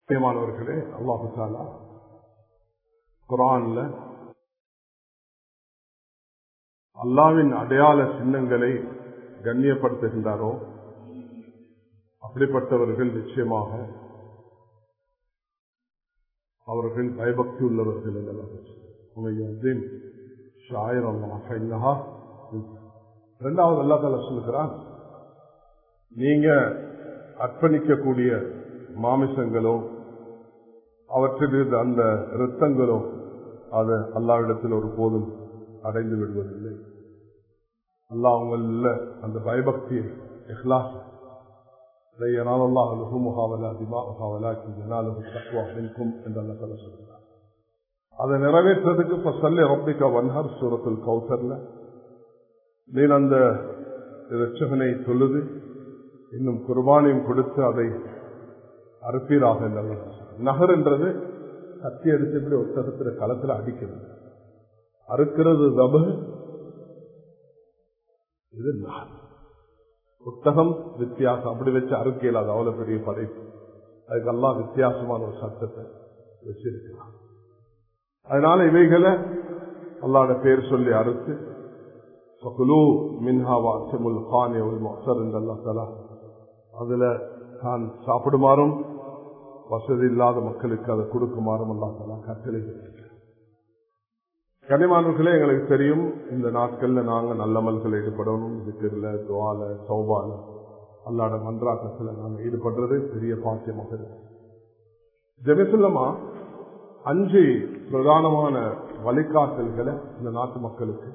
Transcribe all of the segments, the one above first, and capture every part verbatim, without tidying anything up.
பிரியமானவர்களே, அல்லாஹ் தஆலா குர்ஆன்ல அல்லாஹ்வின் அடையாள சின்னங்களை கண்ணியப்படுத்துகின்றாரோ அப்படிப்பட்டவர்கள் நிச்சயமாக அவர்கள் பயபக்தி உள்ளவர்கள் என்றார். இரண்டாவது அல்லாஹ் தஆலா சொல்லுகிறான், நீங்க அர்ப்பணிக்கக்கூடிய மாமிசங்களோ அவற்றிலிருந்து அந்த இரத்தங்களோ அது அல்லாஹ்விடத்தில் ஒரு போதும் அடைந்து விடுவதில்லை. அல்லாஹ் அவங்கள அந்த பயபக்தியை இஹ்லாஸ் அதை நிறைவேற்றதுக்கு வன்ஹர் சூரத்துல் கௌசர்ல நீ அந்த இரட்சகனை சொல்லுது, இன்னும் குர்பானையும் கொடுத்து அதை அறுப்பீராக. நகர் என்றது கத்தி அடிச்சபடி ஒட்டகத்துல களத்துல அடிக்கிறது, அறுக்கிறது தபு, இது நகர். ஒட்டகம் வித்தியாசம், அப்படி வச்சு அறுக்கையில் அது அவ்வளவு பெரிய படைப்பு. அதுக்கெல்லாம் வித்தியாசமான ஒரு சட்டத்தை வச்சிருக்கிறான். அதனால இவைகளை அல்லாஹ்வுடைய பேர் சொல்லி அறுத்து அதுல தான் சாப்பிடுமாறும் வசதி இல்லாத மக்களுக்கு அதை கொடுக்குமாறும் அல்லாஹ் தஆலா கட்டளை. கனிமானவர்களே, எங்களுக்கு தெரியும் இந்த நாட்கள்ல நாங்க நல்லமல்கள் ஈடுபடணும். திக்ர்ல, துஆல, தௌபால, அல்லாஹ்வுடைய மன்றாட்டத்துல நாங்க ஈடுபடுறது பெரிய பாக்கியமாக இருக்கு. ஜெபத்துல்லமா அஞ்சு பிரதானமான வழிகாட்டல்களை இந்த நாட்டு மக்களுக்கு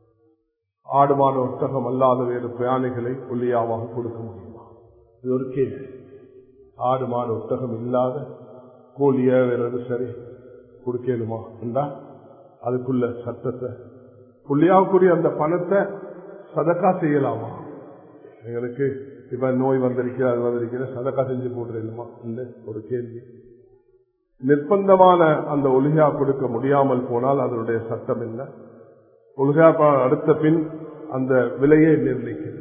ஆடு மாடு ஒட்டகம் அல்லாத வேறு பிரயாணிகளை ஒல்லியாவாக கொடுக்க முடியுமா? இது ஒரு கேள்வி. ஆடு மாடு ஒட்டகம் இல்லாத கோழிய வேறது சரி கொடுக்கலுமா என்றால் அதுக்குள்ள சட்டத்தை புள்ளியாகக்கூடிய அந்த பணத்தை சதக்கா செய்யலாமா? எங்களுக்கு இப்ப நோய் வந்திருக்கிற அது வந்திருக்கிற சதக்கா செஞ்சு போடுறீங்களா இல்லை ஒரு கேள்வி. நிர்பந்தமான அந்த ஒலிகா கொடுக்க முடியாமல் போனால் அதனுடைய சட்டம் இல்லை. ஒலிகா அடுத்த பின் அந்த விலையை நிர்ணயிக்கிறது.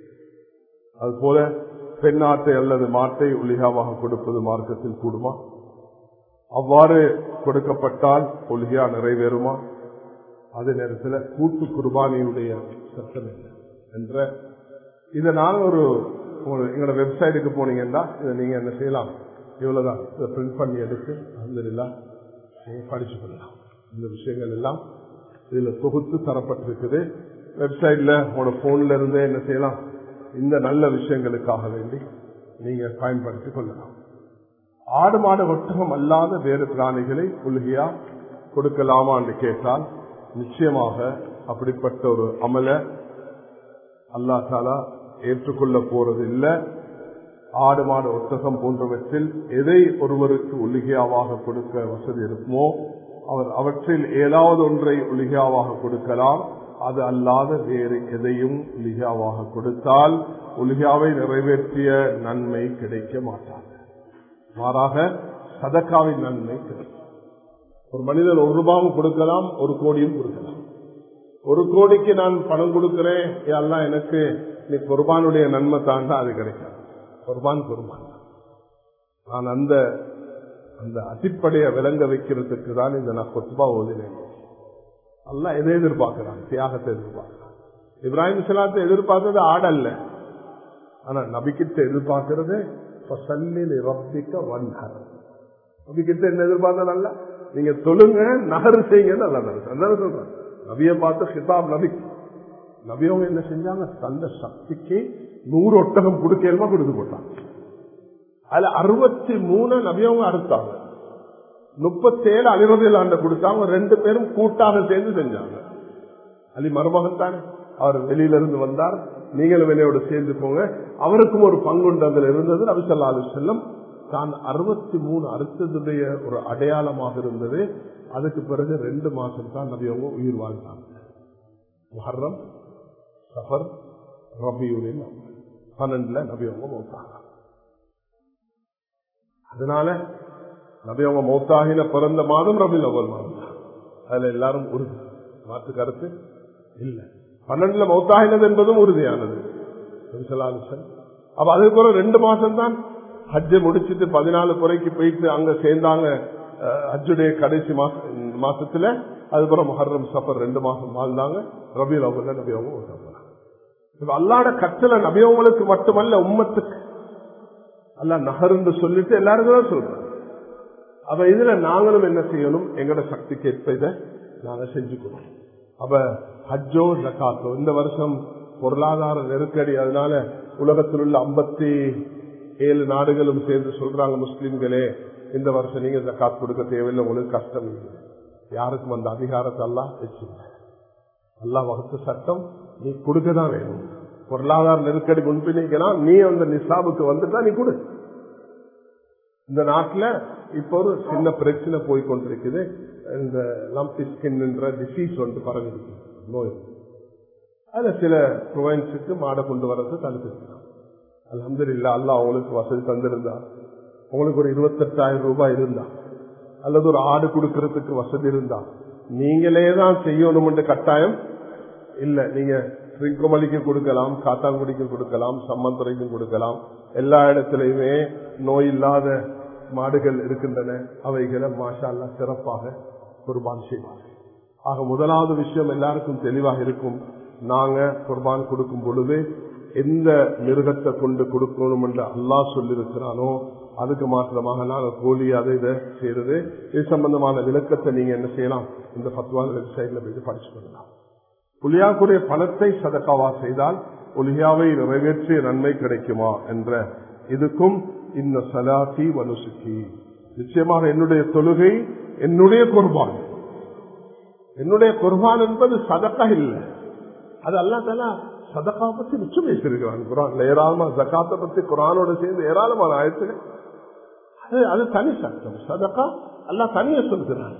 அதுபோல பெண்ணாட்டை அல்லது மாட்டை ஒலிகாவாக கொடுப்பது மார்க்கத்தில் கூடுமா? அவ்வாறு கொடுக்கப்பட்டால் ஒலிகா நிறைவேறுமா? அதே நேரத்தில் கூட்டு குர்பானியுடைய சட்டம் என்ன என்ற இதை நான் ஒரு எங்களோட வெப்சைட்டுக்கு போனீங்கன்னா இதை நீங்க என்ன செய்யலாம், இவ்வளவுதான் இதை பிரிண்ட் பண்ணி எடுத்து அல்ஹம்துலில்லாஹ் நீங்க படிச்சு கொள்ளலாம். இந்த விஷயங்கள் எல்லாம் இதுல தொகுத்து தரப்பட்டிருக்குது. வெப்சைட்ல உங்களோட போன்ல இருந்தே என்ன செய்யலாம், இந்த நல்ல விஷயங்களுக்காக வேண்டி நீங்க பயன்படுத்திக் கொள்ளலாம். ஆடு மாடு ஒட்டகம் அல்லாத வேறு பிராணிகளை உலகியா கொடுக்கலாமா என்று கேட்டால் நிச்சயமாக அப்படிப்பட்ட ஒரு அமல அல்லாஹ் தஆலா ஏற்றுக்கொள்ள போறது இல்லை. ஆடு மாடு ஒட்டகம் போன்றவற்றில் எதை ஒருவருக்கு ஒலிகையாவாக கொடுக்க வசதி இருக்குமோ அவர் அவற்றில் ஏதாவது ஒன்றை ஒலிகையாவாக கொடுக்கலாம். அது அல்லாத வேறு எதையும் ஒலிகையாவாக கொடுத்தால் ஒலிகையாவை நிறைவேற்றிய நன்மை கிடைக்க மாட்டாது. மாறாக சதக்காவின் நன்மை கிடைக்கும். ஒரு மனிதன் ஒரு ரூபாவும் கொடுக்கலாம், ஒரு கோடியும் கொடுக்கலாம். ஒரு கோடிக்கு நான் பணம் கொடுக்கிறேன், எல்லாம் எனக்கு நீ குர்பானுடைய நன்மை தாண்டா, அது கிடைக்காது. குர்பான் குர்பான் நான் அந்த அந்த அடிப்படையை விளங்க வைக்கிறதுக்கு தான் இந்த நான் கொத்பா ஓதினேன். அல்லாஹ் எதை எதிர்பார்க்கிறான்? தியாகத்தை எதிர்பார்க்கிறான். இப்ராஹிம் ஸலாத்தை எதிர்பார்த்தது ஆடல்ல, ஆனா நபிக்கிட்ட எதிர்பார்க்கிறது நபிக்கிட்ட என்ன எதிர்பார்த்தது? நீங்க தொழுங்க, நகர் செய்யுங்க. சொல்றேன் நபியை பார்த்து ஹிதாப் நபி நபியவங்க என்ன செஞ்சாங்க, தந்த சக்திக்கு நூறு ஒட்டகம் கொடுக்கலுமா கொடுத்து போட்டாங்க. அதுல அறுபத்தி மூணு நபியவங்க அறுத்தாங்க, முப்பத்தி ஏழு அலிரதில் ஆண்டு கொடுத்தாங்க. ரெண்டு பேரும் கூட்டாக சேர்ந்து செஞ்சாங்க. அலி மருமகன் தானே, அவர் வெளியிலிருந்து வந்தார், நீங்களும் வெளியோடு சேர்ந்து போங்க, அவருக்கும் ஒரு பங்குண்டு அதில் இருந்தது. நபி ஸல்லல்லாஹு அலைஹி வஸல்லம் தான் அறுபத்தி மூணு அறுத்ததுடைய ஒரு அடையாளமாக இருந்தது. அதுக்கு பிறகு ரெண்டு மாசம் தான் நபியவங்க உயிர் வாழ்ந்தாங்க. முஹர்ரம், சஃபர், ரபியுல் பன்னெண்டுல நபியவங்க மௌத்தாங்க. அதனால நபியவங்க மௌத்தாகின பிறந்த மாதம் ரபியுல் அவ்வல் மாதம். அதுல எல்லாரும் உறுதி, மாற்று கருத்து இல்லை. பன்னெண்டுல மௌத்தாகினது என்பதும் உறுதியானது. அப்ப அதுக்கு பிறகு ரெண்டு மாசம் தான் ஹஜ்ஜை முடிச்சுட்டு பதினாலு குறைக்கு போயிட்டு அங்க சேர்ந்தாங்க. ஹஜ்ஜுடைய கடைசி மாசத்துல அதுக்கப்புறம் முஹர்ரம் சஃபர் ரெண்டு மாசம் வாழ்ந்தாங்க. ரபியுல் அவ்வல்ல நபி அவங்க அல்லாஹ்வுடைய கட்டளை நபி அவங்களுக்கு மட்டுமல்ல உம்மத்துக்கு அல்லாஹ் நஹர்ன்னு சொல்லிட்டு எல்லாருக்கும் தான் சொல்றாங்க. அப்ப இதுல நாங்களும் என்ன செய்யணும், எங்களோட சக்திக்கு ஏற்ப இதை நாங்க செஞ்சுக்கணும். அப்ப ஹஜ்ஜோ ஜகாத்தோ இந்த வருஷம் பொருளாதார நெருக்கடி, அதனால உலகத்தில் உள்ள ஐம்பத்தி ஏழு நாடுகளும் சேர்ந்து சொல்றாங்க முஸ்லிம்களே இந்த வருஷம் நீங்க ஜகாத் கொடுக்க தேவையில்லை, உங்களுக்கு கஷ்டம் இல்லை. யாருக்கும் அந்த அதிகாரத்தை எல்லாம் வச்சுங்க. அல்லாஹ் வகுத்த சட்டம் நீ கொடுக்கதான் வேணும். பொருளாதார நெருக்கடி முன்பினா நீ அந்த நிசாபுக்கு வந்துட்டா நீ கொடு. இந்த நாட்டில் இப்போ ஒரு சின்ன பிரச்சனை போய்கொண்டிருக்குது. இந்த லம்பி ஸ்கின் என்ற டிசீஸ் வந்து பரவி இருக்கு நோய். அதுல சில ப்ரொவின்ஸுக்கு மாடை கொண்டு வர்றது தடுத்துருக்காங்க. அல்ஹம்துலில்லாஹ் அல்லாஹ் அவங்களுக்கு வசதி தந்திருந்தா, உங்களுக்கு ஒரு இருபத்தெட்டாயிரம் ரூபாய் இருந்தா அல்லது ஒரு ஆடு கொடுக்கறதுக்கு வசதி இருந்தா நீங்களே தான் செய்யணும் என்ற கட்டாயம் இல்ல. நீங்க ரிங்கமலிக்கு கொடுக்கலாம், காத்தாங்குடிக்கு கொடுக்கலாம், சம்மந்துறைக்கும் கொடுக்கலாம். எல்லா இடத்திலையுமே நோய் இல்லாத மாடுகள் இருக்கின்றன. அவைகளை மாஷா அல்லாஹ் சிறப்பாக குர்பான் செய்வார்கள். ஆக முதலாவது விஷயம் எல்லாருக்கும் தெளிவாக இருக்கும். நாங்க குர்பான் கொடுக்கும் பொழுது எந்த மிருகத்தை கொண்டு கொடுக்கணும் என்று அல்லாஹ் சொல்லியிருக்கிறானோ அதுக்கு மாத்திரமாக நாங்க கோழி அதை இதை செய்யறது. இது சம்பந்தமான விளக்கத்தை நீங்க என்ன செய்யலாம், இந்த பத்வான வெப்சைட்ல போய் படிச்சு கொள்ளலாம். உலியாக்குடைய பணத்தை சதக்காவா செய்தால் உலியாவை நிறைவேற்றிய நன்மை கிடைக்குமா என்ற இதுக்கும் இந்த சலாத்தி வனுசுக்கி, நிச்சயமாக என்னுடைய தொழுகை என்னுடைய குர்பான். என்னுடைய குர்பான் என்பது சதக்கா இல்லை. அது அல்லாஹ் தஆலா சதக்கா பத்தி நிச்சயம் பேசியிருக்கிறான் குர்ஆன்ல. ஏராளமா ஜகாத்தை பத்தி குர்ஆனோட சேர்ந்து ஏராளமான ஆயத்துகள். அது அது தனி சட்டம். சதக்கா அல்லாஹ் தனியே சொல்கிறான்,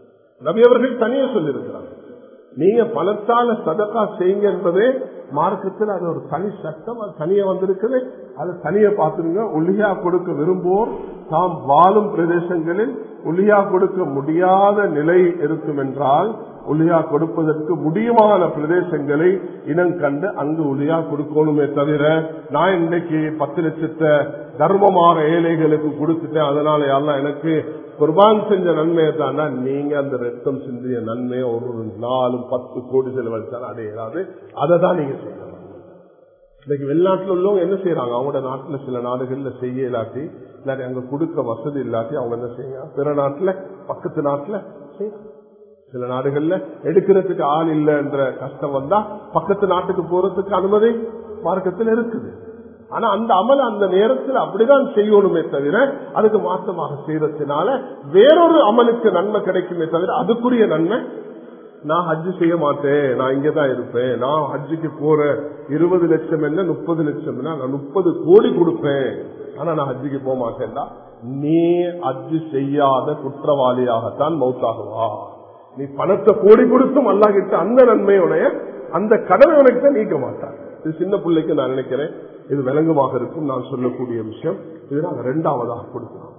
நபி அவர்கள் தனியே சொல்லியிருக்கிறார். நீங்க பணத்தால சதக்கா செய்யுங்க என்பதே மார்க்கத்தில் அது ஒரு தனி சட்டம். அது தனியா வந்திருக்குது. அது தனியா பார்த்துருங்க. உலியா கொடுக்க விரும்புவோர் தாம் வாழும் பிரதேசங்களில் உலியா கொடுக்க முடியாத நிலை இருக்கும் என்றால் உலியா கொடுப்பதற்கு முடியுமான பிரதேசங்களை இனம் கண்டு அங்கு உலியா கொடுக்கணுமே தவிர, நான் இன்னைக்கு பத்து லட்சத்தை தர்மமாக ஏழைகளுக்கு கொடுத்துட்டேன் அதனால யாரெல்லாம் எனக்கு குர்பான் செஞ்ச நன்மையை தானா, நீங்க அந்த ரத்தம் சிந்திய நன்மையை ஒரு நாலும் பத்து கோடி செலவழித்தாலும் அடையாது. அதை தான் நீங்க செய்யணும். இன்னைக்கு வெளிநாட்டில் உள்ளவங்க என்ன செய்யறாங்க, அவங்களோட நாட்டில் சில நாடுகள்ல செய்ய இல்லாட்டி இல்லாட்டி அங்க கொடுக்க வசதி இல்லாட்டி அவங்க என்ன செய்யறாங்க, பிற நாட்டுல பக்கத்து நாட்டுல செய்யறாங்க. சில நாடுகள்ல எடுக்கிறதுக்கு ஆள் இல்லை என்ற கஷ்டம் வந்தா பக்கத்து நாட்டுக்கு போறதுக்கு அனுமதி மார்க்கத்தில் இருக்குது. ஆனா அந்த அமல் அந்த நேரத்தில் அப்படிதான் செய்யணுமே தவிர அதுக்கு மாற்றமாக செய்யறதுனால வேறொரு அமலுக்கு நன்மை கிடைக்குமே தவிர அதுக்குரிய நன்மை நான் ஹஜ்ஜு செய்ய மாட்டேன், நான் இங்கதான் இருப்பேன், நான் ஹஜ்ஜுக்கு போற இருபது லட்சம் என்ன முப்பது லட்சம் நான் முப்பது கோடி கொடுப்பேன் ஆனா நான் ஹஜ்ஜுக்கு போக மாட்டேன்டா, நீ ஹஜ்ஜு செய்யாத குற்றவாளியாகத்தான் மௌத்தாகுவா. நீ பணத்தை கோடி கொடுத்தும் அல்லாஹ் கிட்ட அந்த நன்மையுடைய அந்த கடமை உனக்கு தான் நீக்க மாட்டான். இது சின்ன பிள்ளைக்கு நான் நினைக்கிறேன் இது விளங்குமாக இருக்கும் நான் சொல்லக்கூடிய விஷயம். இது நாங்கள் இரண்டாவதாக கொடுக்கிறோம்.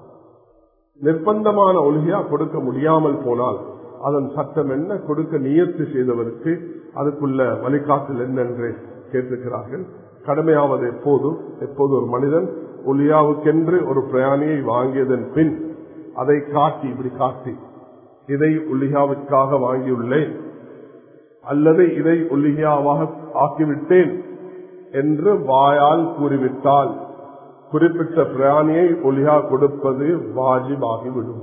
நிர்பந்தமான ஒழுகையா கொடுக்க முடியாமல் போனால் அதன் சட்டம் என்ன, கொடுக்க நியத்து செய்தவருக்கு அதுக்குள்ள வழிகாட்டல் என்ன என்று கேட்டிருக்கிறார்கள். கடமையாவது எப்போதும் எப்போது ஒரு மனிதன் ஒலியாவுக்கென்று ஒரு பிரயாணியை வாங்கியதன் பின் அதை காட்டி இப்படி காட்டி இதை ஒலியாவுக்காக வாங்கியுள்ளேன் அல்லது இதை ஒலியாவாக ஆக்கிவிட்டேன் என்று வாயால் கூறிவிட்டால் குறிப்பிட்ட பிராணியை ஒலியா கொடுப்பது வாஜிபாகிவிடும்.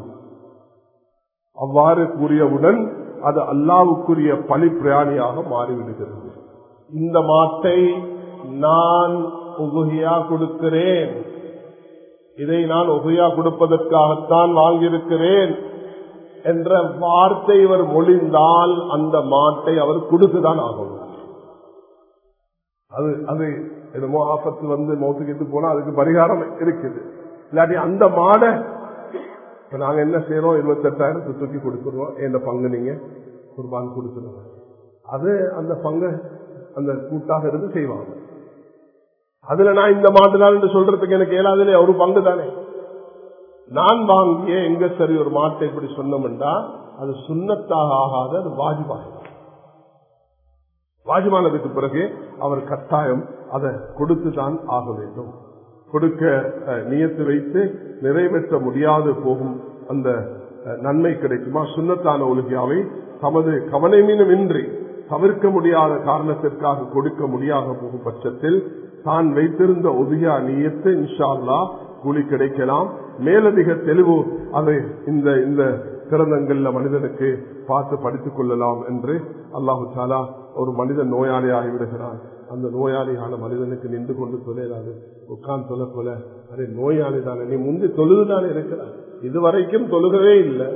அவ்வாறு கூறியவுடன் அது அல்லாவுக்குரிய பலி பிராணியாக மாறிவிடுகிறது. இந்த மாட்டை நான் உகுயா கொடுக்கிறேன், இதை நான் உகுயா கொடுப்பதற்காகத்தான் வாங்கியிருக்கிறேன் என்ற வார்த்தை இவர் மொழிந்தால் அந்த மாட்டை அவர் கொடுத்துதான் ஆகணும். அது அது என்னமோ ஆபத்து வந்து மௌத்துக்கு போனா அதுக்கு பரிகாரம் இருக்குது. இல்லாட்டி அந்த மாடை இப்ப நாங்க என்ன செய்யறோம், இருபத்தி எட்டாயிரத்து தூக்கி கொடுத்துருவோம், இந்த பங்கு நீங்க குர்பான் கொடுத்துருவோம். அது அந்த பங்கு அந்த கூட்டாக இருந்து செய்வாங்க. அதுல நான் இந்த மாட்டுதான் சொல்றதுக்கு எனக்கு ஏழாவதுல ஒரு பங்கு தானே. நான் வாங்கிய எங்க சரி ஒரு மாட்டை இப்படி சொன்னோம்டா அது சுன்னத்தாக ஆகாது, அது வாஜிபாக. வாஜிபானதுக்கு பிறகு அவர் கட்டாயம் அதை கொடுத்துதான் ஆக வேண்டும். கொடுக்க நியத்து வைத்து நிறைவேற்ற முடியாது போகும் அந்த நன்மை கிடைக்குமா? சுன்னத்தான உலகியாவை தமது கவனமீனம் இன்றி தவிர்க்க முடியாத காரணத்திற்காக கொடுக்க முடியாத போகும் பட்சத்தில் தான் வைத்திருந்த உதயா நியத்து இன்ஷா அல்லாஹ் கூலி கிடைக்கலாம். மேலதிக தெளிவு அதை இந்த இந்த கிரந்தங்கள்ல மனிதனுக்கு பார்த்து படித்துக் கொள்ளலாம் என்று அல்லாஹு தாலா ஒரு மனிதன் நோயாளியாகி விடுகிறான். அந்த நோயாளியான மனிதனுக்கு நின்று கொண்டு தொலையாது உட்கார்ந்து தொலை போல அதே நோயாளி தானே, நீ முந்தி தொழுதுதானே இருக்கிறான், இதுவரைக்கும் தொழுகவே இல்லை,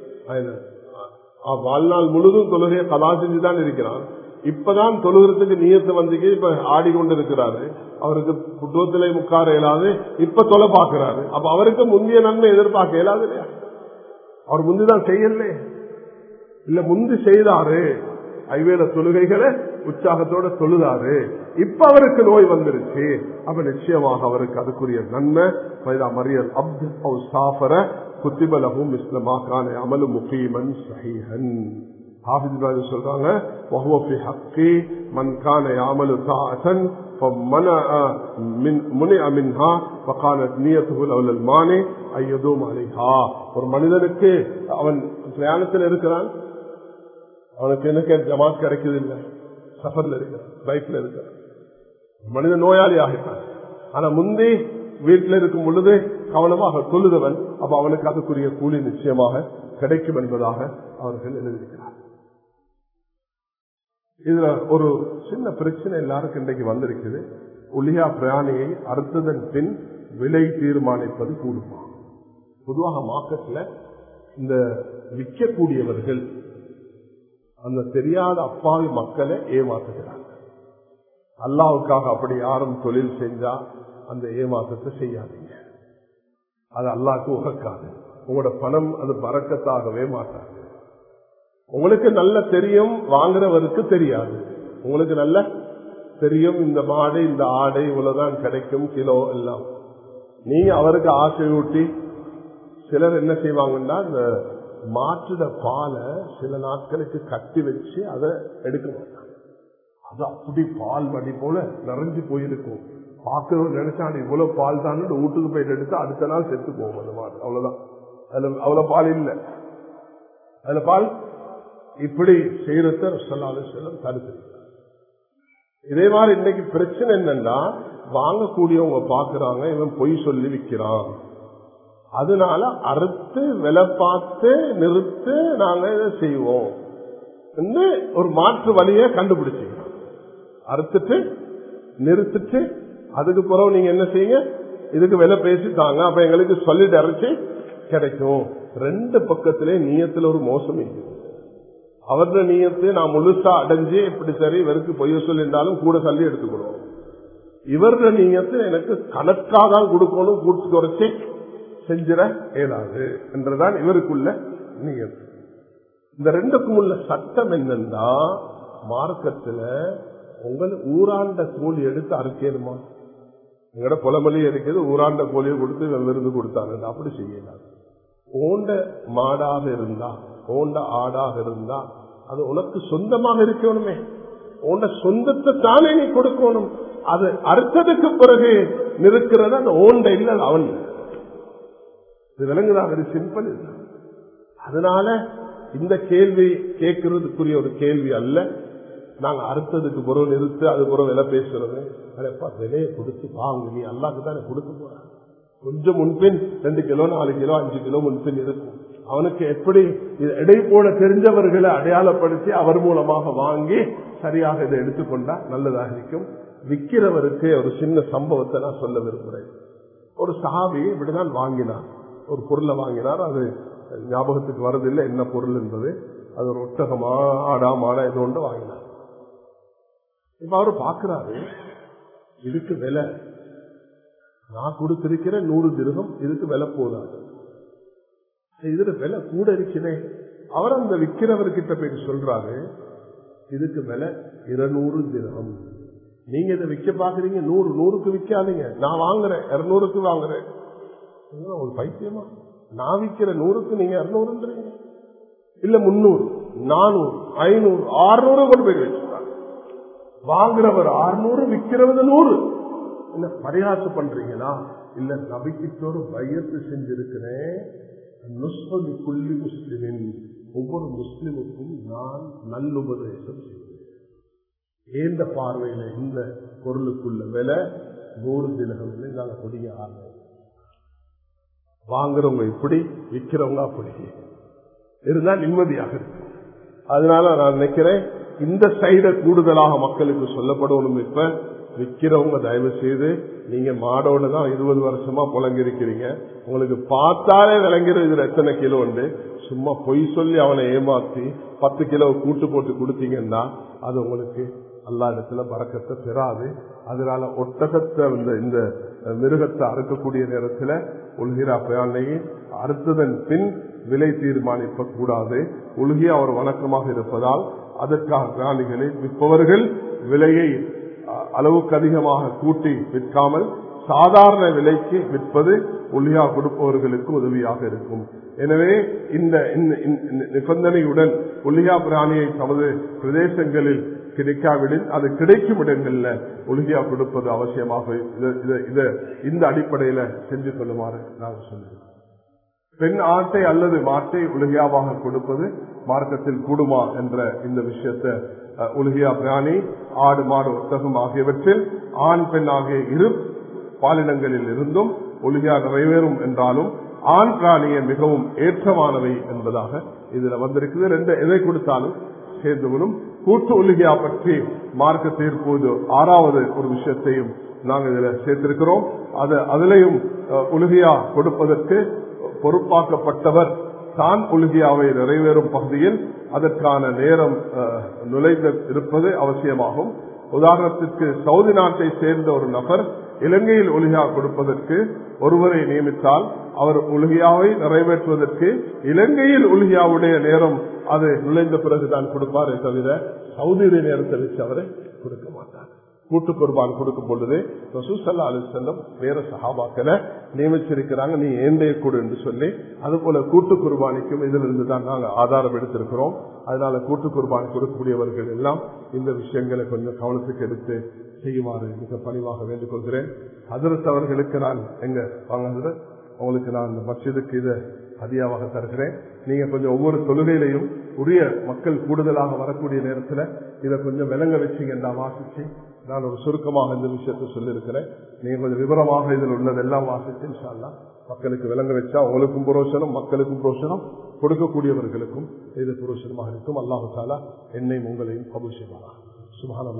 வாழ்நாள் முழுதும் தொழுகையை கலா செஞ்சுதான் இருக்கிறான், இப்பதான் தொழுகிறதுக்கு நியத்து வந்துக்கு இப்ப ஆடிக்கொண்டிருக்கிறாரு, அவருக்கு புத்தகத்திலே முக்கார இயலாது, இப்ப தொலை பார்க்கிறாரு. அப்ப அவருக்கு முந்தைய நன்மை எதிர்பார்க்க இயலாது இல்லையா? அவர் முந்திதான் செய்யல இல்ல, முந்தி செய்தாரு ஐவேல தொழுகைகளை உற்சாகத்தோட தொழுதாரு, இப்ப அவருக்கு நோய் வந்துருச்சு. அப்ப நிச்சயமாக அவருக்கு அதுக்குரிய நன்மை மரியல் அப்து சாஃபர குத்திபலகும் இஸ்லமாக்கான அமலு முகீமன் சஹீஹன். ஹாஃபிஸ் சொல்றாங்க وهو في حق من كان يعمل طاعة فمنع من منع منها فقالت نيته لولا المانع أن يدوم عليها. ஒரு மனிதனுக்கு அவன் பிரயாணத்தில் இருக்கிறான், அவனுக்கு எனக்கு ஜமாத் கிடைக்குது இல்லை, சஃபர்ல இருக்கிறான், பைக்ல இருக்கிறான், மனிதன் நோயாளி ஆகிட்டான். ஆனா முந்தி வீட்டில் இருக்கும் பொழுது கவனமாக தொழுதவன், அப்ப அவனுக்கு அதுக்குரிய கூலி நிச்சயமாக கிடைக்கும் என்பதாக அவர்கள் எழுதியிருக்கிறார். இதுல ஒரு சின்ன பிரச்சனை எல்லாருக்கும் இன்றைக்கு வந்திருக்குது. உலியா பிராணியை அறுத்ததன் பின் விலை தீர்மானிப்பது கூடுமா? பொதுவாக மார்க்கெட்ல இந்த விற்கக்கூடியவர்கள் அந்த தெரியாத அப்பாவி மக்களை ஏமாத்துகிறாங்க. அல்லாவுக்காக அப்படி யாரும் தொழில் செஞ்சா அந்த ஏமாற்றத்தை செய்யாதீங்க, அது அல்லாஹ்க்கு உகக்காது. உங்களோட பணம் அது பறக்கத்தாகவே மாட்டாது. உங்களுக்கு நல்ல தெரியும், வாங்குறவருக்கு தெரியாது. உங்களுக்கு நல்ல தெரியும் இந்த மாடு இந்த ஆடை இவ்வளவுதான் கிடைக்கும் கிலோ எல்லாம். நீங்க அவருக்கு ஆசை ஊட்டி சிலர் என்ன செய்வாங்கன்னா இந்த மாற்றுட பாலை சில நாட்களுக்கு கட்டி வச்சு அதை எடுக்க மாட்டாங்க. அது அப்படி பால் மடி போல நிறைஞ்சு போயிருக்கும். பார்க்கிறவங்க நினைச்சா இவ்வளவு பால் தான் வீட்டுக்கு போயிட்டு எடுத்து அடுத்த நாள் செத்து போகும் அந்த மாடு. அவ்வளவுதான், அதுல அவ்வளவு பால் இல்லை, அதுல பால் இப்படி செய்யறத செல்லம் தடுத்து. இதே மாதிரி இன்னைக்கு பிரச்சனை என்னன்னா வாங்கக்கூடியவங்க பாக்குறாங்க இவன் பொய் சொல்லி விற்கிறான், அதனால அறுத்து விலை பார்த்து நிறுத்து நாங்க இதை செய்வோம் ஒரு மாற்று வழியை கண்டுபிடிச்சிக்கிறோம். அறுத்துட்டு நிறுத்திட்டு அதுக்கு பிறகு நீங்க என்ன செய்யுங்க, இதுக்கு விலை பேசிட்டாங்க அப்ப எங்களுக்கு சொல்லிட்டு அரைச்சு கிடைக்கும். ரெண்டு பக்கத்திலே நீயத்துல ஒரு மோசம் இருக்குது. அவரது நீயத்தை நான் முழுசா அடைஞ்சு இப்படி சரி இவருக்கு பொய்ய சொல்லிருந்தாலும் கூட சொல்லி எடுத்துக்கணும். இவரது நீயத்தை எனக்கு கணக்காக தான் கொடுக்கணும், கூட்டு குறைச்சி செஞ்சிட இயலாது என்றுதான் இவருக்குள்ள நீயத்து. இந்த ரெண்டுக்கும் உள்ள சட்டம் என்னன்னா மார்க்கத்துல உங்கள் ஊராண்ட கோழி எடுத்து அறுக்கணுமா? எங்கட புலமொழி இருக்குது ஊராண்ட கோழியை கொடுத்து விருந்து கொடுத்தாங்க, அப்படி செய்யலாம். ஓண்ட மாடாக இருந்தா ஓண்ட ஆடாக இருந்தா அது உனக்கு சொந்தமாக இருக்கணுமே, உன்ன சொந்தத்தை தானே நீ கொடுக்கணும். அது அறுத்ததுக்கு பிறகு நிற்கிறது அந்த ஓண்ட இல்லை அவன். இது விளங்குதா? Very simple. அதனால இந்த கேள்வி கேட்கறதுக்குரிய ஒரு கேள்வி அல்ல. நாங்க அறுத்ததுக்கு பிறகு நிறுத்து அது பிறகு விலை பேசுறது, அதப்பா விலையை கொடுத்து வாங்க, நீ அல்லாக்கு தானே கொடுக்க போற. கொஞ்சம் முன்பின் ரெண்டு கிலோ நாலு கிலோ அஞ்சு கிலோ முன்பின் இருக்கும். அவனுக்கு எப்படி எடை போட தெரிஞ்சவர்களை அடையாளப்படுத்தி அவர் மூலமாக வாங்கி சரியாக இதை எடுத்துக்கொண்டா நல்லதாக இருக்கும். விற்கிறவருக்கு ஒரு சின்ன சம்பவத்தை நான் சொல்ல விரும்புகிறேன். ஒரு சஹாபி இப்படிதான் வாங்கினார், ஒரு பொருளை வாங்கினார். அது ஞாபகத்துக்கு வரதில்லை என்ன பொருள் என்பது. அது ஒரு ஒட்டகமா ஆடா மாடா இது ஒன்று வாங்கினார். இப்ப அவரு பாக்குறாரு இதுக்கு விலை நான் கொடுத்திருக்கிற நூறு திரகம், இதுக்கு விலை போதாது, இதுல விலை கூட இருக்கிறேன். அவர் அந்த விற்கிறவர்கிட்ட போய் சொல்றாரு இதுக்கு விலை இருநூறு திரகம், நீங்க இதை விற்க பாக்குறீங்க, நூறு நூறுக்கு விற்காதீங்க, நான் வாங்குறேன் இருநூறுக்கு வாங்குறேன். ஒரு பைத்தியமா? நான் விற்கிற நூறுக்கு நீங்க இருநூறுன்றீங்க, இல்ல முன்னூறு நானூறு ஐநூறு ஆறுநூறு கொண்டு போய் வச்சுட்டாங்க. வாங்குறவர் ஆறுநூறு விற்கிறவர் நூறு. என்ன பரிகாசம் பண்றீங்களா? இல்ல, நபிக்கிட்ட ஒரு பையத்து செஞ்சிருக்கிறேன், நுஸ்பதி முஸ்லிமின், ஒவ்வொரு முஸ்லிமுக்கும் நான் நல்லுபதேசம் செய்வேன். ஏந்த பார்வையில இந்த பொருளுக்குள்ள விலை நூறு தினங்கள் நாங்க கொடிய ஆரம்பி, வாங்குறவங்க இப்படி, விற்கிறவங்க அப்படி இருந்தா நிம்மதியாக இருக்கு. அதனால நான் நினைக்கிறேன் இந்த சைட கூடுதலாக மக்களுக்கு சொல்லப்படணும். இப்ப விற்கிறவங்க தயவு செய்து, நீங்க மாடோட தான் இருபது வருஷமா புலங்கிருக்கிறீங்க, உங்களுக்கு பார்த்தாலே விளங்கிறது இதுல எத்தனை கிலோ உண்டு. சும்மா பொய் சொல்லி அவனை ஏமாத்தி பத்து கிலோ கூட்டு போட்டு கொடுத்தீங்கன்னா அது உங்களுக்கு அல்லா இடத்துல பறக்கத்தை பெறாது. அதனால ஒட்டகத்தை இந்த மிருகத்தை அறுக்கக்கூடிய நேரத்தில் உல்கிரா பிரயாணையை அறுத்ததன் பின் விலை தீர்மானிக்க கூடாது. உலகிய அவர் வணக்கமாக இருப்பதால் அதற்காக பிராணிகளை விற்பவர்கள் விலையை அளவுக்கு அதிகமாக கூட்டி விற்காமல் சாதாரண விலைக்கு விற்பது உல்கியா கொடுப்பவர்களுக்கு உதவியாக இருக்கும். எனவே இந்த நிபந்தனையுடன் உல்கியா பிராணியை தமது பிரதேசங்களில் கிடைக்காவிடில் அது கிடைக்கும் இடங்கள்ல உல்கியா கொடுப்பது அவசியமாக இந்த அடிப்படையில செஞ்சு கொள்ளுமாறு நாங்கள் சொல்லுகிறோம். பெண் ஆட்டை அல்லது மாட்டை உலகியாவாக கொடுப்பது மார்க்கத்தில் கூடுமா என்ற இந்த விஷயத்தை உலகியா பிராணி, ஆடு மாடு ஒட்டகம் ஆகியவற்றில் ஆண் பெண் ஆகிய இரு பாலினங்களில் இருந்தும் உலகியா நிறைவேறும் என்றாலும் ஆண் பிராணியை மிகவும் ஏற்றமானவை என்பதாக இதுல வந்திருக்குது. ரெண்டு எதை கொடுத்தாலும் சேர்ந்துவிடும். கூட்டு உலகியா பற்றி மார்க்க தீர்ப்போது ஆறாவது ஒரு விஷயத்தையும் நாங்கள் இதுல சேர்த்திருக்கிறோம். அது அதிலையும் உலகியா கொடுப்பதற்கு பொறுப்பாக்கப்பட்டவர் தான் உலகியாவை நிறைவேறும் பகுதியில் அதற்கான நேரம் நுழைந்து இருப்பது அவசியமாகும். உதாரணத்திற்கு சவுதி நாட்டை சேர்ந்த ஒரு நபர் இலங்கையில் உலகியா கொடுப்பதற்கு ஒருவரை நியமித்தால் அவர் உலகியாவை நிறைவேற்றுவதற்கு இலங்கையில் உலகியாவுடைய நேரம் அது நுழைந்த பிறகுதான் கொடுப்பாரே தவிர சவுதியுடைய நேரத்தை வச்சு அவரை கொடுக்க மாட்டார். கூட்டு குர்பான் கொடுக்கும் பொழுது ரசூல் ஸல்லல்லாஹு அலைஹி வஸல்லம் வேற சஹாபாக்களை நியமிச்சிருக்கிறாங்க, நீ ஏந்தைய கூடு என்று சொல்லி. அது போல கூட்டு குர்பானிக்கும் இதிலிருந்து தான் நாங்கள் ஆதாரம் எடுத்திருக்கிறோம். அதனால கூட்டு குர்பான் கொடுக்கக்கூடியவர்கள் எல்லாம் இந்த விஷயங்களை கொஞ்சம் கவனத்துக்கு எடுத்து செய்யுமாறு மிக பணிவாக வேண்டிக் கொள்கிறேன். ஹஜ்ரத் அவர்களுக்கு நான் எங்க வாங்க உங்களுக்கு நான் இந்த மஸ்ஜிதுக்கு இதை ஹதியாவாக தருகிறேன். நீங்க கொஞ்சம் ஒவ்வொரு தொழுகையிலையும் உரிய மக்கள் கூடுதலாக வரக்கூடிய நேரத்தில் இதை கொஞ்சம் விளங்க வச்சீங்கன்னா வாசிச்சு, நான் ஒரு சுருக்கமாக இந்த விஷயத்தை சொல்லியிருக்கிறேன். நீங்க கொஞ்சம் விவரமாக இதில் உள்ளதெல்லாம் வாசிச்சு இன்ஷா அல்லாஹ் மக்களுக்கு விளங்க வச்சா உங்களுக்கும் புரோஷனம், மக்களுக்கும் புரோஷனம், கொடுக்கக்கூடியவர்களுக்கும் இது புரோஷனமாக இருக்கும். அல்லாஹு தஆலா என்னையும் உங்களையும் கபூல் செய்வாராக. சுப்ஹானல்லாஹ்.